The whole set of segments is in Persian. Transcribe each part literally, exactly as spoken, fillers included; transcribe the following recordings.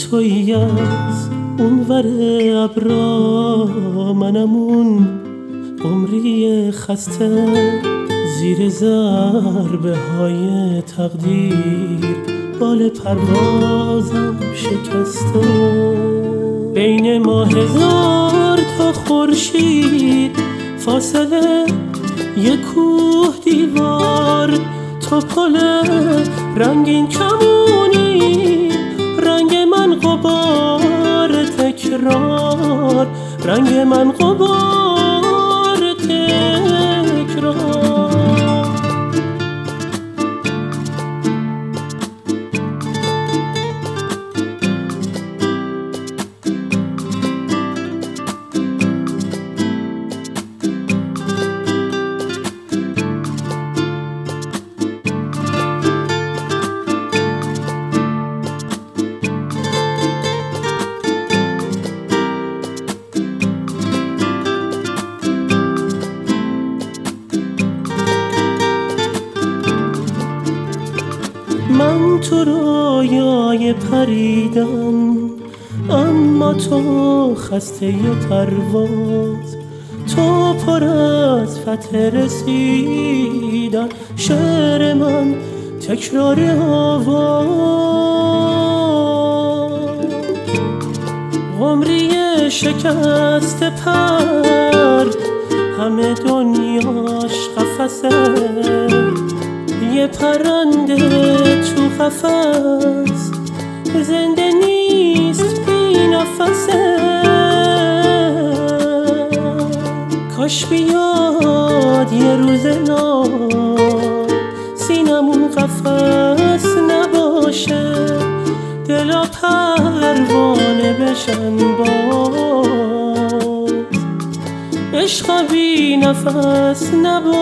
تویی از اونور ابرا، منم اون قمری خسته زیر ضربه های تقدیر، بال پروازم شکسته. بین ما هزار تا خورشید، فاصله یک کوه دیوار، تو پل رنگین کمونی، رنگ من غبار تکرار، رنگ من غبار تکرار. من تو رویای پریدم، اما تو خسته پرواز، تو پر از فتح رسیدن، شعر من تکرار آواز. قمری شکست پر، همه دنیاش قفسه، یه پرنده تو قفس زنده نیست بی نفسه. کاش بیاد یه روز نام، سینمون قفس نباشه، دلا پروانه بشن باز، عشق بی نفس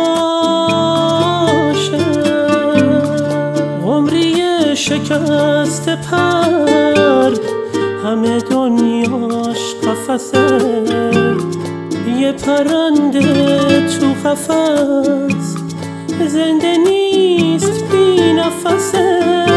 نباشه. قمری شکست پر، همه دنیاش قفسه، یه پرنده تو قفس زنده نیست بی نفسه.